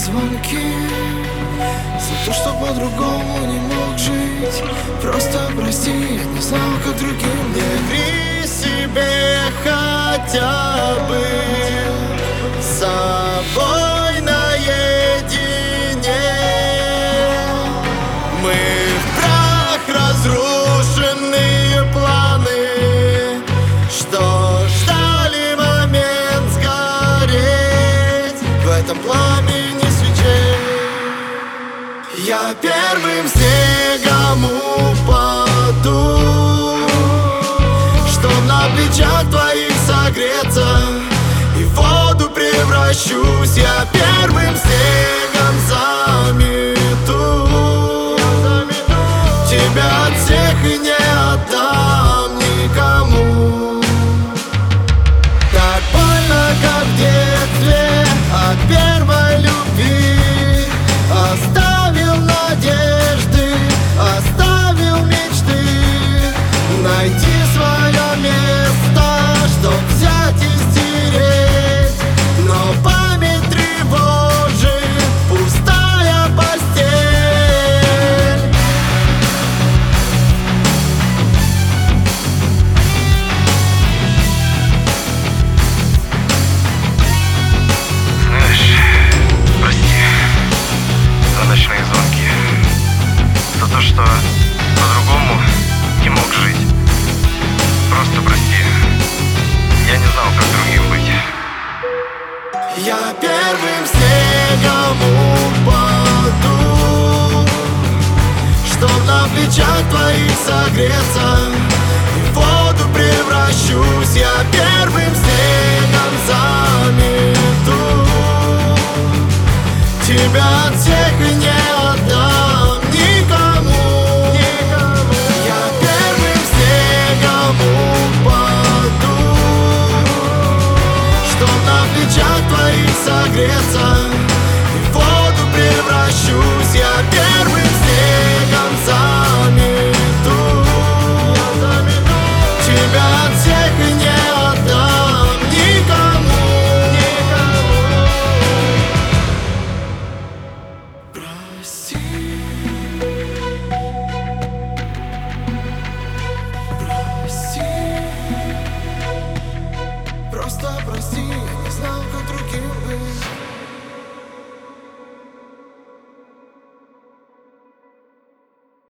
звонки, за то, что по-другому не мог жить. Просто прости, я не знал, как другим. Не ври себе хотя бы с собой наедине. Мы в прах, разрушенные планы, что ждали момент сгореть в этом пламени свечей. Я первым снегом упаду, чтоб на плечах твоих согреться, и в воду превращусь. Я первым снегом замету тебя от всех и не отдам никому. Так больно, как в детстве от первой любви. Оставил надежды, оставил мечты, найти свое место, чтоб взять и стереть. Но память тревожит пустая постель. Знаешь, прости за ночные звонки, за то, что по-другому не мог жить. Просто прости, я не знал, как другим быть. Я первым снегом упаду, чтоб на плечах твоих согреться, и в воду превращусь. Я первым снегом замету тебя от всех и не отдам никому. Я первым снегом упаду, чтоб на плечах твоих согреться, и в воду превращусь. Я первым снегом замету тебя от всех и не отдам никому. Прости, прости, просто прости, я не знал, как другим быть.